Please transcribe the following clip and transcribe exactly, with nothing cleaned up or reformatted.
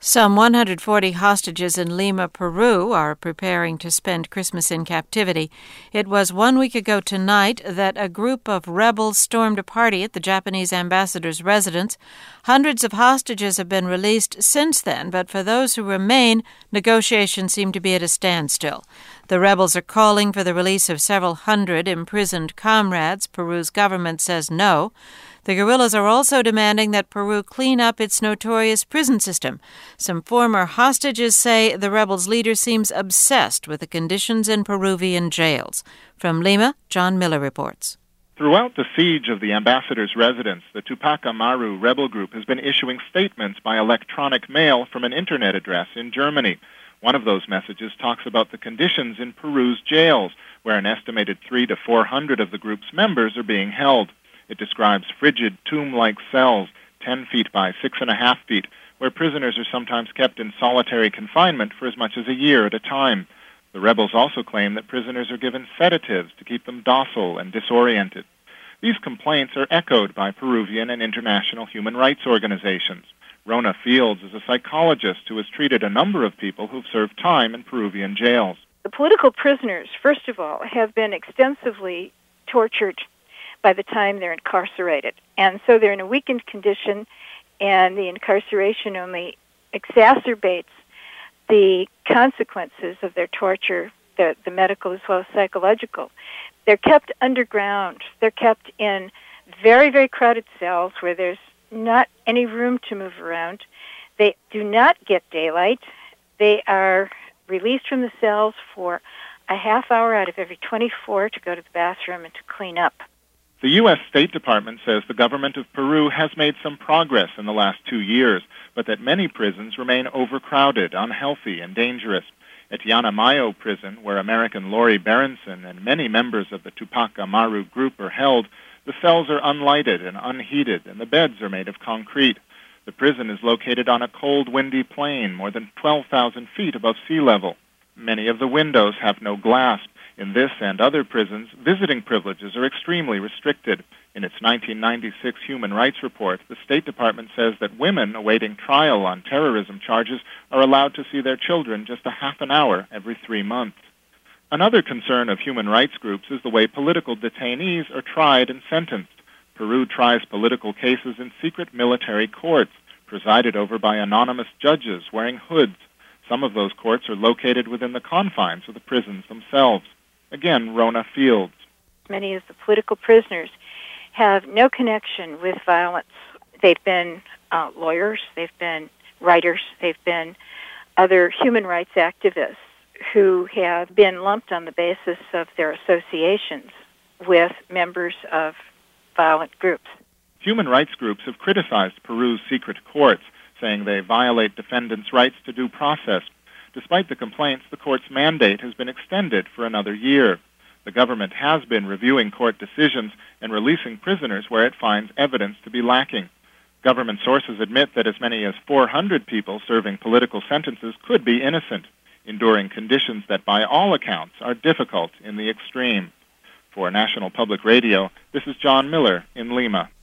Some one hundred forty hostages in Lima, Peru, are preparing to spend Christmas in captivity. It was one week ago tonight that a group of rebels stormed a party at the Japanese ambassador's residence. Hundreds of hostages have been released since then, but for those who remain, negotiations seem to be at a standstill. The rebels are calling for the release of several hundred imprisoned comrades. Peru's government says no. The guerrillas are also demanding that Peru clean up its notorious prison system. Some former hostages say the rebels' leader seems obsessed with the conditions in Peruvian jails. From Lima, John Miller reports. Throughout the siege of the ambassador's residence, the Tupac Amaru rebel group has been issuing statements by electronic mail from an internet address in Germany. One of those messages talks about the conditions in Peru's jails, where an estimated three to four hundred of the group's members are being held. It describes frigid, tomb-like cells, ten feet by six and a half feet, where prisoners are sometimes kept in solitary confinement for as much as a year at a time. The rebels also claim that prisoners are given sedatives to keep them docile and disoriented. These complaints are echoed by Peruvian and international human rights organizations. Rona Fields is a psychologist who has treated a number of people who've served time in Peruvian jails. The political prisoners, first of all, have been extensively tortured by the time they're incarcerated. And so they're in a weakened condition, and the incarceration only exacerbates the consequences of their torture, the, the medical as well as psychological. They're kept underground. They're kept in very, very crowded cells where there's not any room to move around. They do not get daylight. They are released from the cells for a half hour out of every twenty-four to go to the bathroom and to clean up. The U S State Department says the government of Peru has made some progress in the last two years, but that many prisons remain overcrowded, unhealthy, and dangerous. At Yanamayo prison, where American Lori Berenson and many members of the Tupac Amaru group are held, the cells are unlighted and unheated, and the beds are made of concrete. The prison is located on a cold, windy plain more than twelve thousand feet above sea level. Many of the windows have no glass. In this and other prisons, visiting privileges are extremely restricted. In its nineteen ninety-six Human Rights Report, the State Department says that women awaiting trial on terrorism charges are allowed to see their children just a half an hour every three months. Another concern of human rights groups is the way political detainees are tried and sentenced. Peru tries political cases in secret military courts, presided over by anonymous judges wearing hoods. Some of those courts are located within the confines of the prisons themselves. Again, Rona Fields. Many of the political prisoners have no connection with violence. They've been uh, lawyers, they've been writers, they've been other human rights activists who have been lumped on the basis of their associations with members of violent groups. Human rights groups have criticized Peru's secret courts, saying they violate defendants' rights to due process. Despite the complaints, the court's mandate has been extended for another year. The government has been reviewing court decisions and releasing prisoners where it finds evidence to be lacking. Government sources admit that as many as four hundred people serving political sentences could be innocent, enduring conditions that by all accounts are difficult in the extreme. For National Public Radio, this is John Miller in Lima.